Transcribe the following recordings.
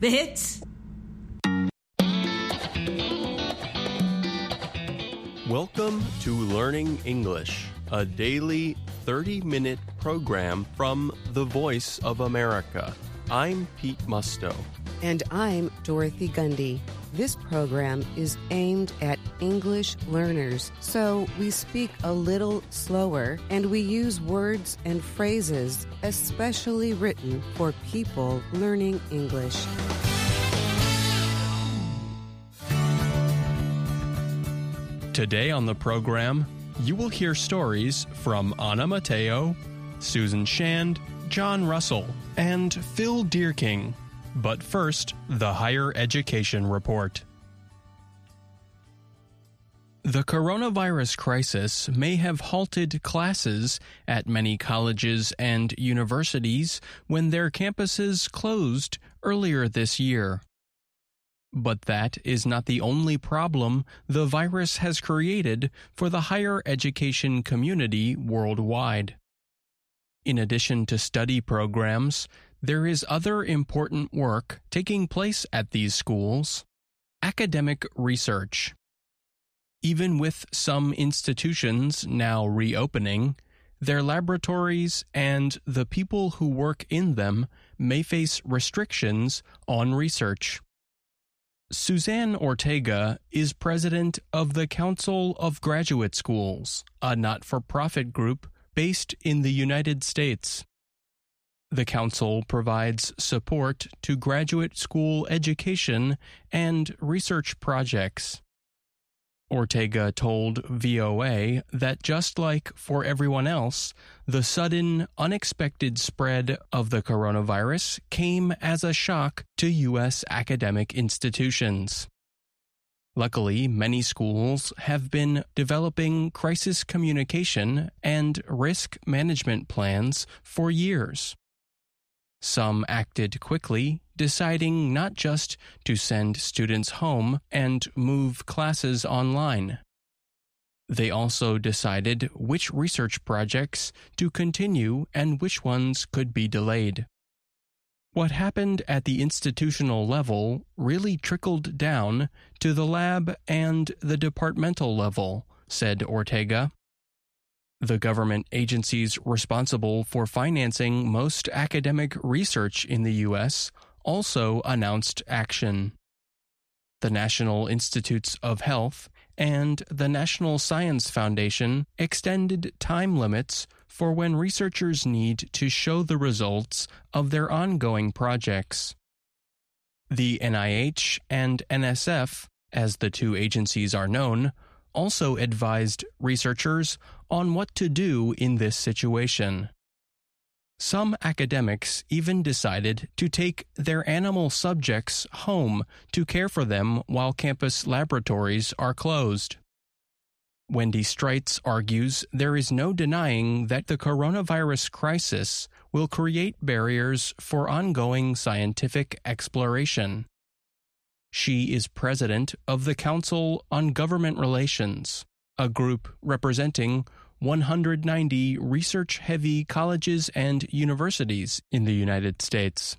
The hits. Welcome to Learning English, a daily 30-minute program from the Voice of America. I'm Pete Musto. And I'm Dorothy Gundy. This program is aimed at English learners, so we speak a little slower and we use words and phrases especially written for people learning English. Today on the program, you will hear stories from Anna Mateo, Susan Shand, John Russell, and Phil Deerking. But first, the Higher Education Report. The coronavirus crisis may have halted classes at many colleges and universities when their campuses closed earlier this year. But that is not the only problem the virus has created for the higher education community worldwide. In addition to study programs, there is other important work taking place at these schools: academic research. Even with some institutions now reopening, their laboratories and the people who work in them may face restrictions on research. Suzanne Ortega is president of the Council of Graduate Schools, a not-for-profit group based in the United States. The council provides support to graduate school education and research projects. Ortega told VOA that just like for everyone else, the sudden, unexpected spread of the coronavirus came as a shock to U.S. academic institutions. Luckily, many schools have been developing crisis communication and risk management plans for years. Some acted quickly, deciding not just to send students home and move classes online. They also decided which research projects to continue and which ones could be delayed. What happened at the institutional level really trickled down to the lab and the departmental level, said Ortega. The government agencies responsible for financing most academic research in the U.S. also announced action. The National Institutes of Health and the National Science Foundation extended time limits for when researchers need to show the results of their ongoing projects. The NIH and NSF, as the two agencies are known, also advised researchers on what to do in this situation. Some academics even decided to take their animal subjects home to care for them while campus laboratories are closed. Wendy Streitz argues there is no denying that the coronavirus crisis will create barriers for ongoing scientific exploration. She is president of the Council on Government Relations, a group representing 190 research-heavy colleges and universities in the United States.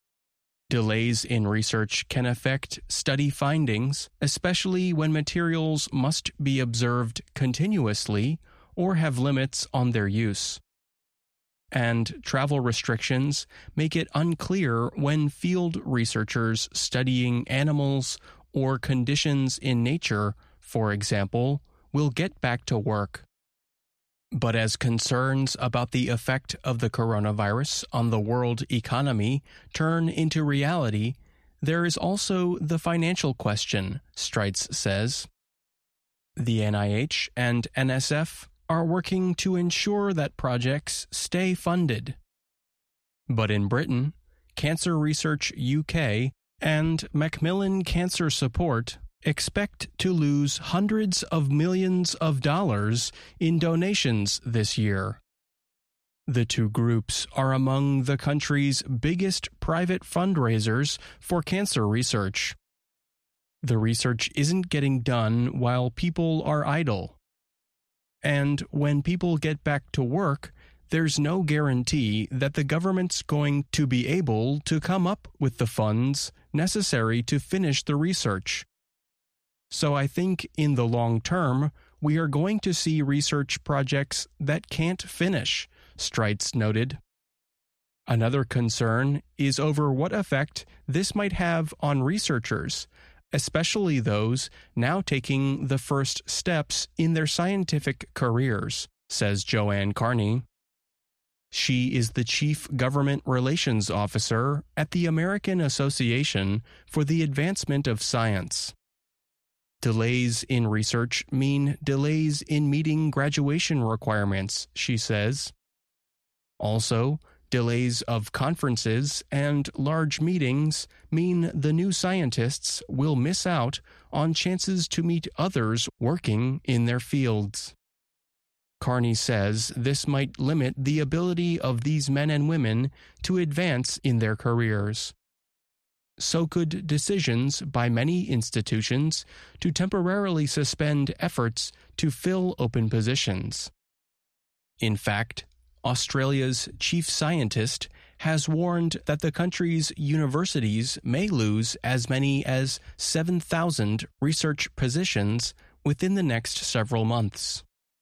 Delays in research can affect study findings, especially when materials must be observed continuously or have limits on their use. And travel restrictions make it unclear when field researchers studying animals or conditions in nature, for example, will get back to work. But as concerns about the effect of the coronavirus on the world economy turn into reality, there is also the financial question, Streitz says. The NIH and NSF are working to ensure that projects stay funded. But in Britain, Cancer Research UK and Macmillan Cancer Support expect to lose hundreds of millions of dollars in donations this year. The two groups are among the country's biggest private fundraisers for cancer research. The research isn't getting done while people are idle. And when people get back to work, there's no guarantee that the government's going to be able to come up with the funds necessary to finish the research. So I think in the long term, we are going to see research projects that can't finish, Streitz noted. Another concern is over what effect this might have on researchers, especially those now taking the first steps in their scientific careers, says Joanne Carney. She is the Chief Government Relations Officer at the American Association for the Advancement of Science. Delays in research mean delays in meeting graduation requirements, she says. Also, delays of conferences and large meetings mean the new scientists will miss out on chances to meet others working in their fields. Carney says this might limit the ability of these men and women to advance in their careers. So could decisions by many institutions to temporarily suspend efforts to fill open positions. In fact, Australia's chief scientist has warned that the country's universities may lose as many as 7,000 research positions within the next several months.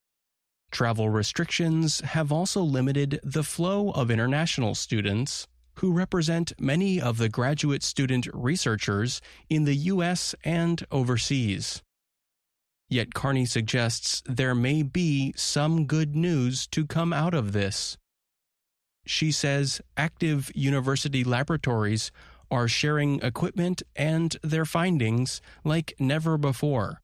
Travel restrictions have also limited the flow of international students, who represent many of the graduate student researchers in the U.S. and overseas. Yet Carney suggests there may be some good news to come out of this. She says active university laboratories are sharing equipment and their findings like never before.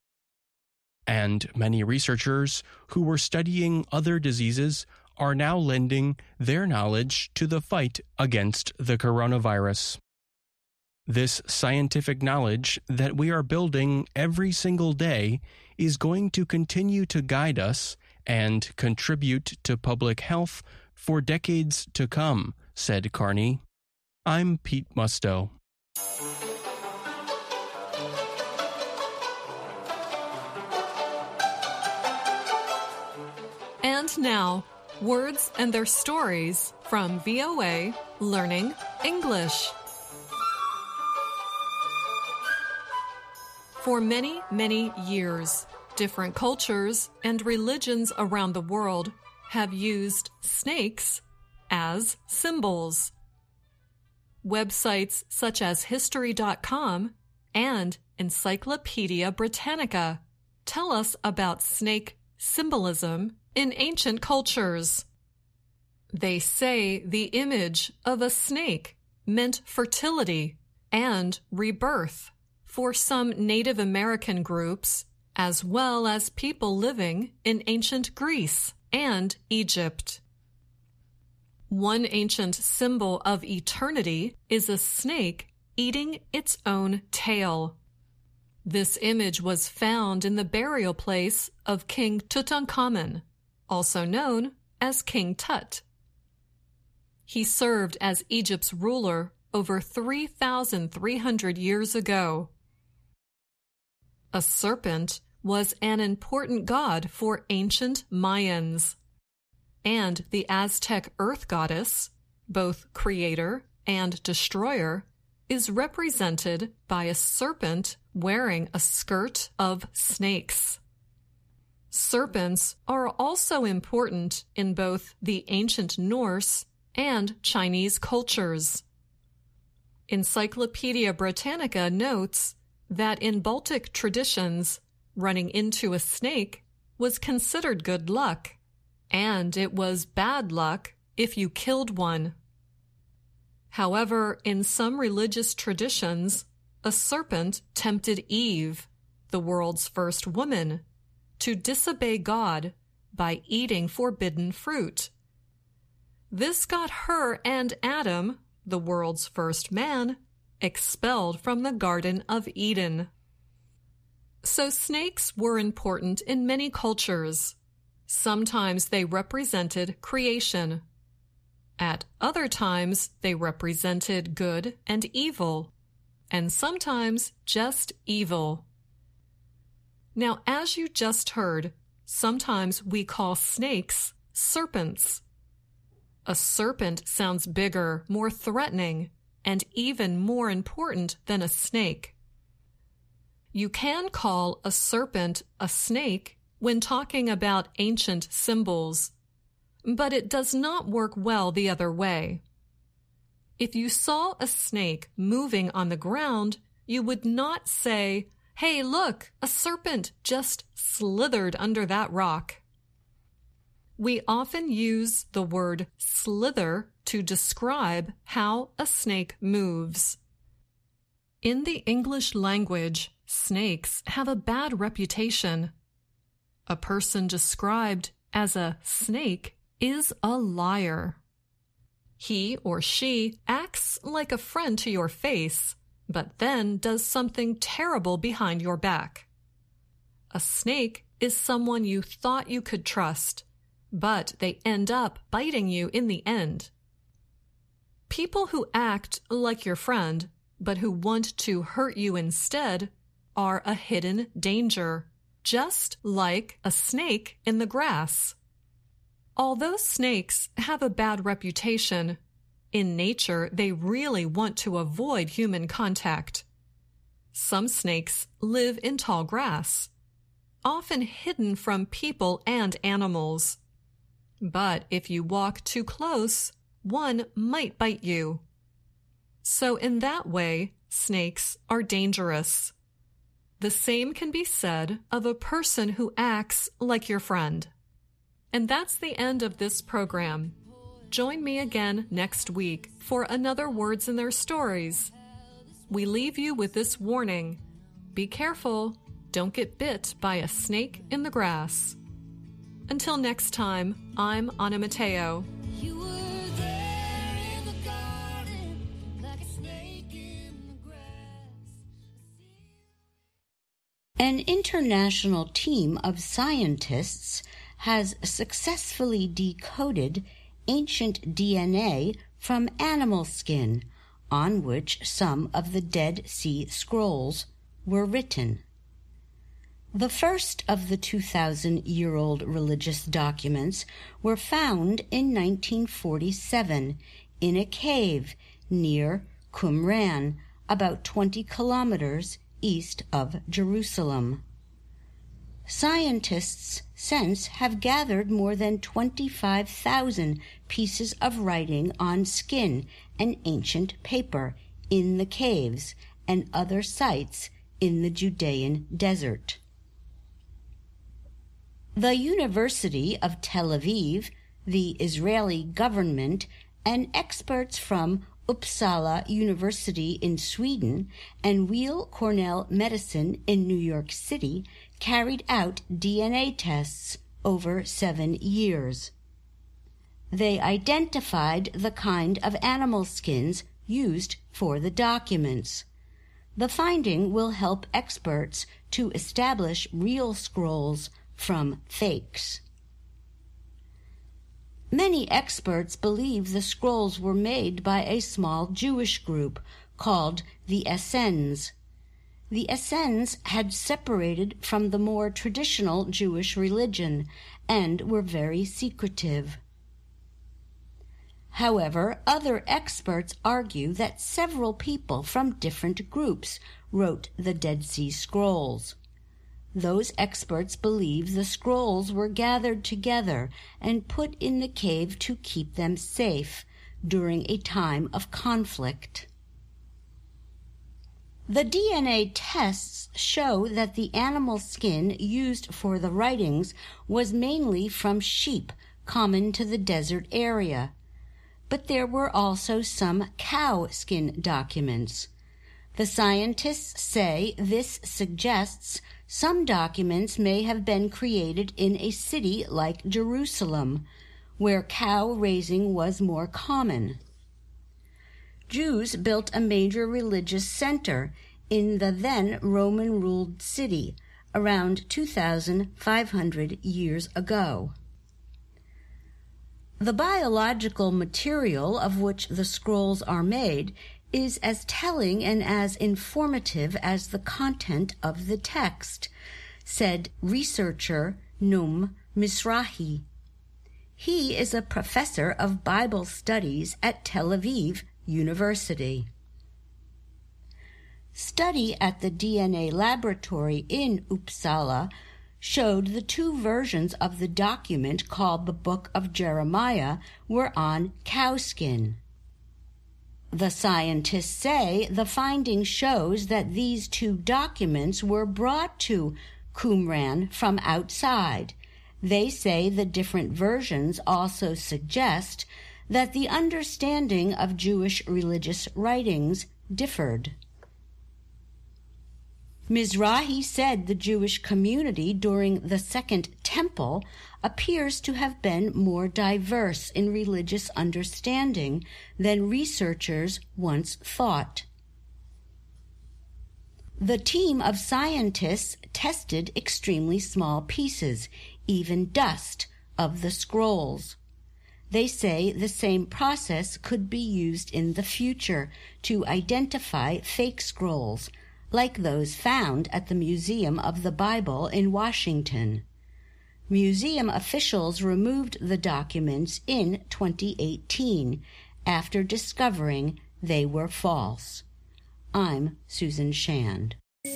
And many researchers who were studying other diseases are now lending their knowledge to the fight against the coronavirus. This scientific knowledge that we are building every single day is going to continue to guide us and contribute to public health for decades to come, said Carney. I'm Pete Musto. And now, words and their stories from VOA Learning English. For many, many years, different cultures and religions around the world have used snakes as symbols. Websites such as History.com and Encyclopedia Britannica tell us about snake symbolism in ancient cultures. They say the image of a snake meant fertility and rebirth for some Native American groups, as well as people living in ancient Greece and Egypt. One ancient symbol of eternity is a snake eating its own tail. This image was found in the burial place of King Tutankhamun, also known as King Tut. He served as Egypt's ruler over 3,300 years ago. A serpent was an important god for ancient Mayans, and the Aztec earth goddess, both creator and destroyer, is represented by a serpent wearing a skirt of snakes. Serpents are also important in both the ancient Norse and Chinese cultures. Encyclopedia Britannica notes that in Baltic traditions, running into a snake was considered good luck, and it was bad luck if you killed one. However, in some religious traditions, a serpent tempted Eve, the world's first woman, to disobey God by eating forbidden fruit. This got her and Adam, the world's first man, expelled from the Garden of Eden. So snakes were important in many cultures. Sometimes they represented creation. At other times, they represented good and evil, and sometimes just evil. Now, as you just heard, sometimes we call snakes serpents. A serpent sounds bigger, more threatening, and even more important than a snake. You can call a serpent a snake when talking about ancient symbols, but it does not work well the other way. If you saw a snake moving on the ground, you would not say, "Hey, look, a serpent just slithered under that rock." We often use the word slither to describe how a snake moves. In the English language, snakes have a bad reputation. A person described as a snake is a liar. He or she acts like a friend to your face, but then does something terrible behind your back. A snake is someone you thought you could trust, but they end up biting you in the end. People who act like your friend, but who want to hurt you instead, are a hidden danger, just like a snake in the grass. Although snakes have a bad reputation, in nature they really want to avoid human contact. Some snakes live in tall grass, often hidden from people and animals. But if you walk too close, one might bite you. So in that way, snakes are dangerous. The same can be said of a person who acts like your friend. And that's the end of this program. Join me again next week for another Words in Their Stories. We leave you with this warning. Be careful, don't get bit by a snake in the grass. Until next time, I'm Anna Mateo. You were there in the garden, like a snake in the grass. An international team of scientists has successfully decoded ancient DNA from animal skin, on which some of the Dead Sea Scrolls were written. The first of the 2,000-year-old religious documents were found in 1947 in a cave near Qumran, about 20 kilometers east of Jerusalem. Scientists since have gathered more than 25,000 pieces of writing on skin and ancient paper in the caves and other sites in the Judean desert. The University of Tel Aviv, the Israeli government, and experts from Uppsala University in Sweden and Weill Cornell Medicine in New York City carried out DNA tests over 7 years. They identified the kind of animal skins used for the documents. The finding will help experts to establish real scrolls from fakes. Many experts believe the scrolls were made by a small Jewish group called the Essenes. The Essenes had separated from the more traditional Jewish religion and were very secretive. However, other experts argue that several people from different groups wrote the Dead Sea Scrolls. Those experts believe the scrolls were gathered together and put in the cave to keep them safe during a time of conflict. The DNA tests show that the animal skin used for the writings was mainly from sheep common to the desert area, but there were also some cow skin documents. The scientists say this suggests some documents may have been created in a city like Jerusalem, where cow raising was more common. Jews built a major religious center in the then Roman-ruled city around 2,500 years ago. The biological material of which the scrolls are made is as telling and as informative as the content of the text, said researcher Noam Mizrahi. He is a professor of Bible studies at Tel Aviv University. Study at the DNA laboratory in Uppsala showed the two versions of the document called the Book of Jeremiah were on cowskin. The scientists say the finding shows that these two documents were brought to Qumran from outside. They say the different versions also suggest that the understanding of Jewish religious writings differed. Mizrahi said the Jewish community during the Second Temple appears to have been more diverse in religious understanding than researchers once thought. The team of scientists tested extremely small pieces, even dust, of the scrolls. They say the same process could be used in the future to identify fake scrolls, like those found at the Museum of the Bible in Washington. Museum officials removed the documents in 2018 after discovering they were false. I'm Susan Shand.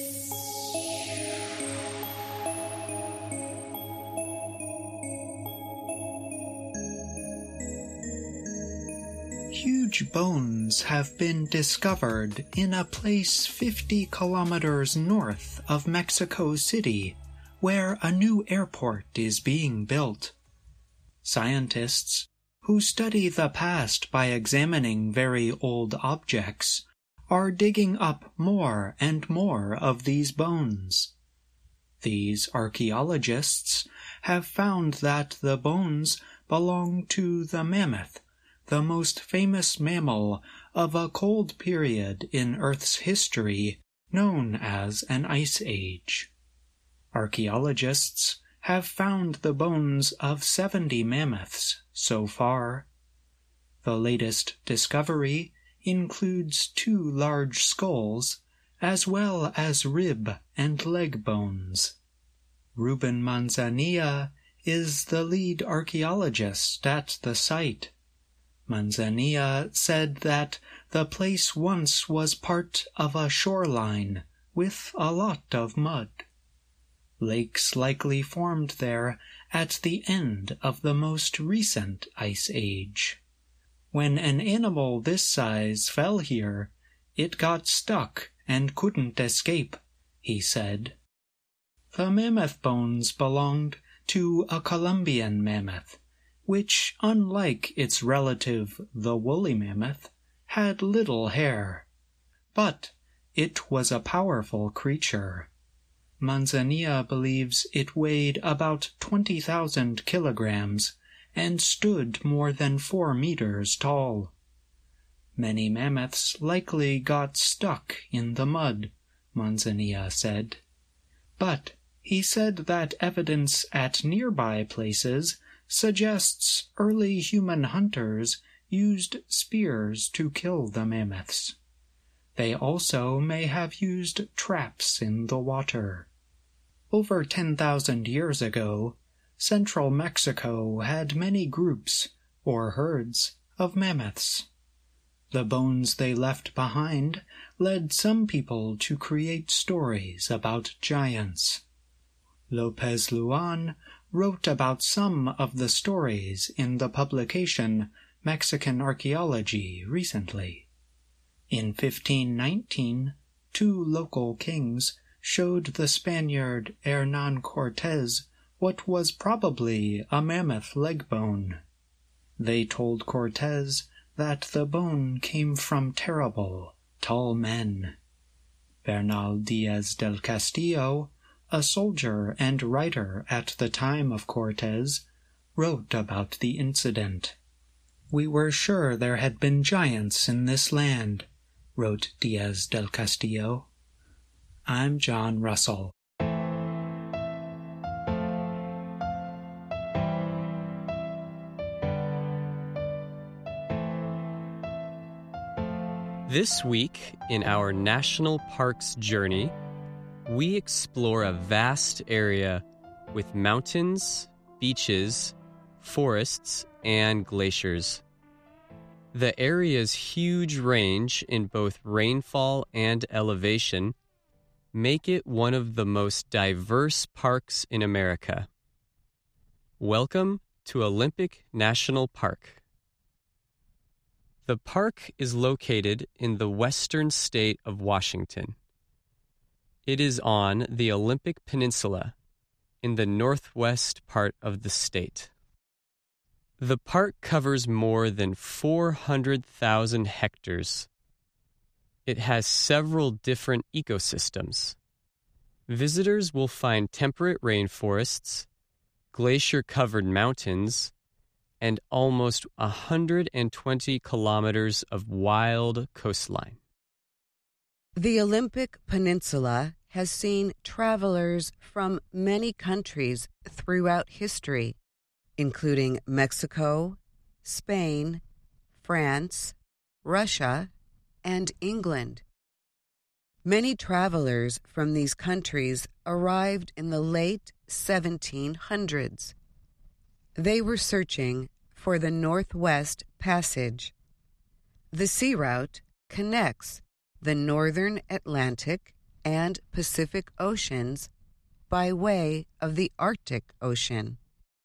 Huge bones have been discovered in a place 50 kilometers north of Mexico City, where a new airport is being built. Scientists, who study the past by examining very old objects, are digging up more and more of these bones. These archaeologists have found that the bones belong to the mammoth, the most famous mammal of a cold period in Earth's history known as an ice age. Archaeologists have found the bones of 70 mammoths so far. The latest discovery includes 2 large skulls, as well as rib and leg bones. Ruben Manzanilla is the lead archaeologist at the site. Manzanilla said that the place once was part of a shoreline with a lot of mud. Lakes likely formed there at the end of the most recent ice age. When an animal this size fell here, it got stuck and couldn't escape, he said. The mammoth bones belonged to a Colombian mammoth, which, unlike its relative the woolly mammoth, had little hair. But it was a powerful creature. Manzanilla believes it weighed about 20,000 kilograms and stood more than 4 meters tall. Many mammoths likely got stuck in the mud, Manzanilla said. But he said that evidence at nearby places suggests early human hunters used spears to kill the mammoths. They also may have used traps in the water. Over 10,000 years ago, central Mexico had many groups, or herds, of mammoths. The bones they left behind led some people to create stories about giants. Lopez Luan wrote about some of the stories in the publication Mexican Archaeology recently. In 1519, 2 local kings showed the Spaniard Hernán Cortés what was probably a mammoth leg bone. They told Cortés that the bone came from terrible, tall men. Bernal Díaz del Castillo, a soldier and writer at the time of Cortés, wrote about the incident. "We were sure there had been giants in this land," wrote Díaz del Castillo. I'm John Russell. This week, in our National Parks journey, we explore a vast area with mountains, beaches, forests, and glaciers. The area's huge range in both rainfall and elevation make it one of the most diverse parks in America. Welcome to Olympic National Park. The park is located in the western state of Washington. It is on the Olympic Peninsula in the northwest part of the state. The park covers more than 400,000 hectares. It has several different ecosystems. Visitors will find temperate rainforests, glacier-covered mountains, and almost 120 kilometers of wild coastline. The Olympic Peninsula has seen travelers from many countries throughout history, including Mexico, Spain, France, Russia, and England. Many travelers from these countries arrived in the late 1700s. They were searching for the Northwest Passage. The sea route connects the northern Atlantic and Pacific Oceans by way of the Arctic Ocean.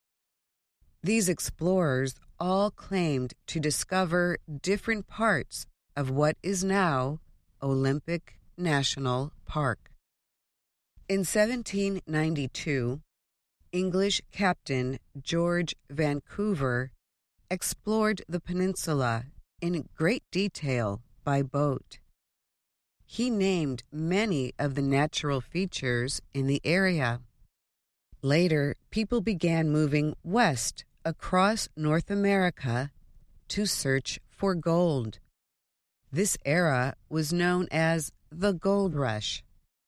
These explorers all claimed to discover different parts of what is now Olympic National Park. In 1792, English Captain George Vancouver explored the peninsula in great detail by boat. He named many of the natural features in the area. Later, people began moving west across North America to search for gold. This era was known as the Gold Rush.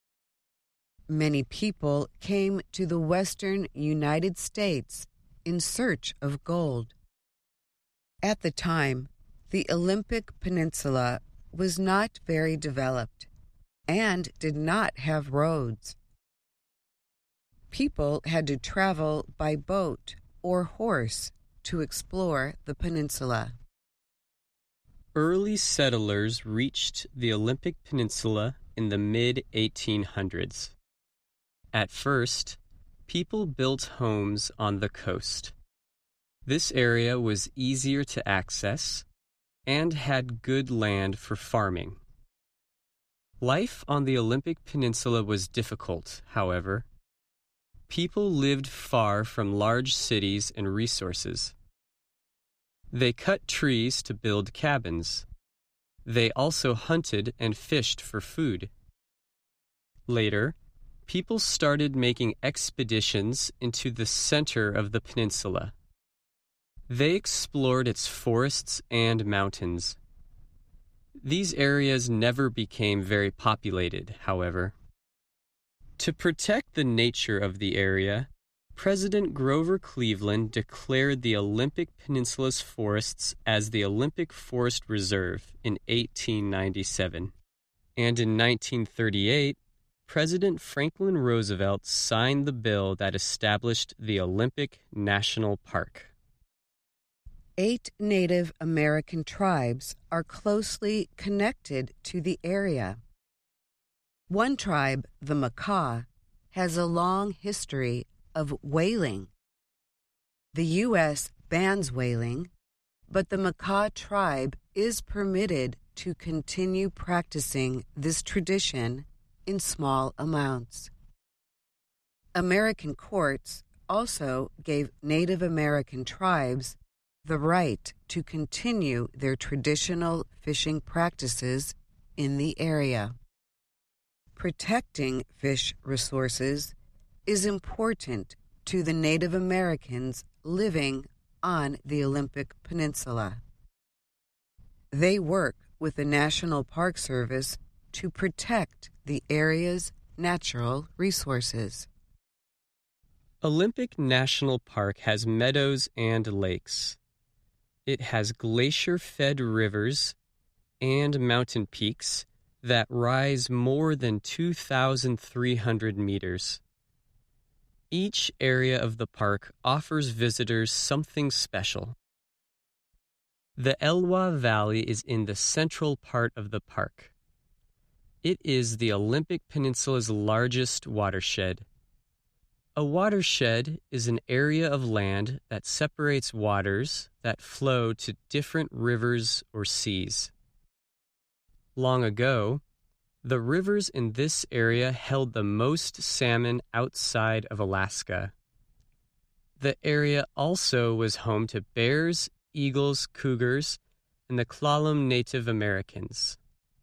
Many people came to the western United States in search of gold. At the time, the Olympic Peninsula was not very developed and did not have roads. People had to travel by boat or horse to explore the peninsula. Early settlers reached the Olympic Peninsula in the mid-1800s. At first, people built homes on the coast. This area was easier to access and had good land for farming. Life on the Olympic Peninsula was difficult, however. People lived far from large cities and resources. They cut trees to build cabins. They also hunted and fished for food. Later, people started making expeditions into the center of the peninsula. They explored its forests and mountains. These areas never became very populated, however. To protect the nature of the area, President Grover Cleveland declared the Olympic Peninsula's forests as the Olympic Forest Reserve in 1897. And in 1938, President Franklin Roosevelt signed the bill that established the Olympic National Park. 8 Native American tribes are closely connected to the area. One tribe, the Makah, has a long history of whaling. The U.S. bans whaling, but the Makah tribe is permitted to continue practicing this tradition in small amounts. American courts also gave Native American tribes the right to continue their traditional fishing practices in the area. Protecting fish resources is important to the Native Americans living on the Olympic Peninsula. They work with the National Park Service to protect the area's natural resources. Olympic National Park has meadows and lakes. It has glacier-fed rivers and mountain peaks that rise more than 2,300 meters. Each area of the park offers visitors something special. The Elwha Valley is in the central part of the park. It is the Olympic Peninsula's largest watershed. A watershed is an area of land that separates waters that flow to different rivers or seas. Long ago, the rivers in this area held the most salmon outside of Alaska. The area also was home to bears, eagles, cougars, and the Klallam Native Americans.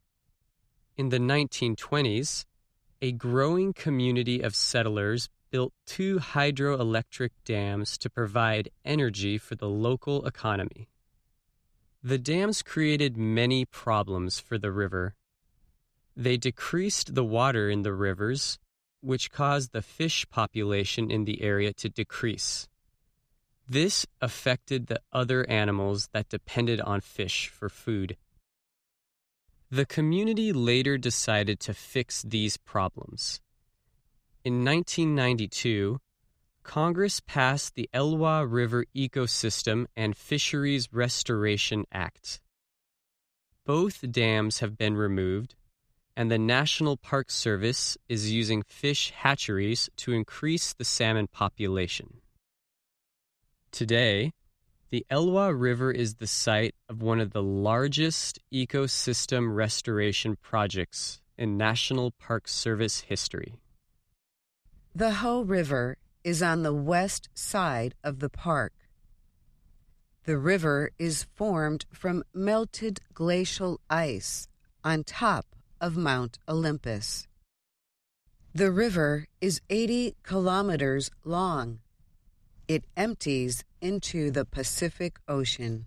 In the 1920s, a growing community of settlers built 2 hydroelectric dams to provide energy for the local economy. The dams created many problems for the river. They decreased the water in the rivers, which caused the fish population in the area to decrease. This affected the other animals that depended on fish for food. The community later decided to fix these problems. In 1992, Congress passed the Elwha River Ecosystem and Fisheries Restoration Act. Both dams have been removed, and the National Park Service is using fish hatcheries to increase the salmon population. Today, the Elwha River is the site of one of the largest ecosystem restoration projects in National Park Service history. The Hoh River is on the west side of the park. The river is formed from melted glacial ice on top of Mount Olympus. The river is 80 kilometers long. It empties into the Pacific Ocean.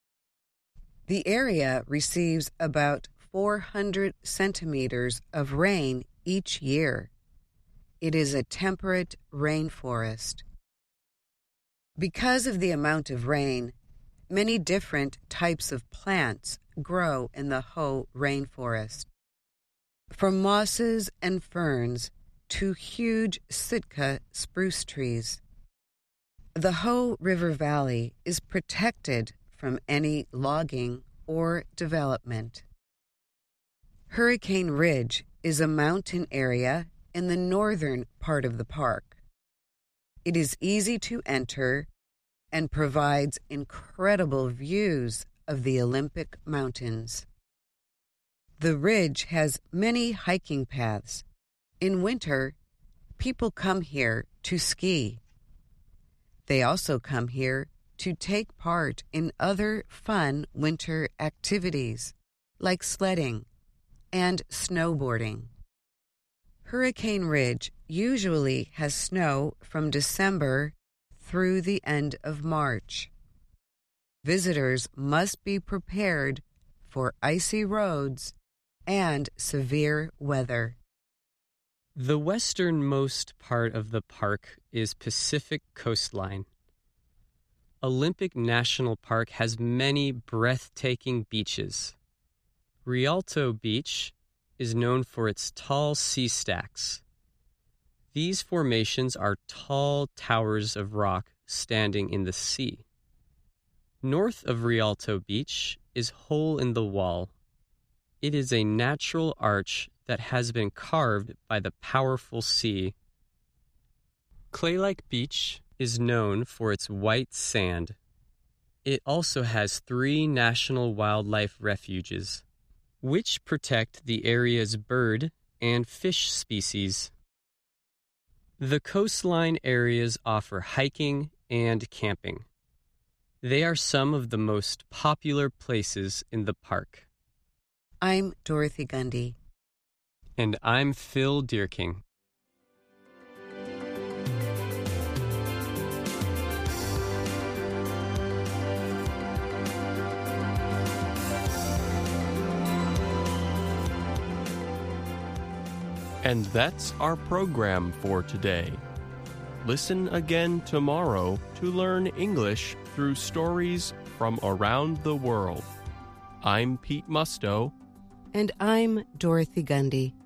The area receives about 400 centimeters of rain each year. It is a temperate rainforest. Because of the amount of rain, many different types of plants grow in the Hoh rainforest. From mosses and ferns to huge Sitka spruce trees. The Hoh River Valley is protected from any logging or development. Hurricane Ridge is a mountain area in the northern part of the park. It is easy to enter and provides incredible views of the Olympic Mountains. The ridge has many hiking paths. In winter, people come here to ski. They also come here to take part in other fun winter activities like sledding and snowboarding. Hurricane Ridge usually has snow from December through the end of March. Visitors must be prepared for icy roads and severe weather. The westernmost part of the park is Pacific Coastline. Olympic National Park has many breathtaking beaches. Rialto Beach is known for its tall sea stacks. These formations are tall towers of rock standing in the sea. North of Rialto Beach is Hole in the Wall. It is a natural arch that has been carved by the powerful sea. Claylake Beach is known for its white sand. It also has 3 national wildlife refuges, which protect the area's bird and fish species. The coastline areas offer hiking and camping. They are some of the most popular places in the park. I'm Dorothy Gundy. And I'm Phil Deerking. And that's our program for today. Listen again tomorrow to learn English through stories from around the world. I'm Pete Musto. And I'm Dorothy Gundy.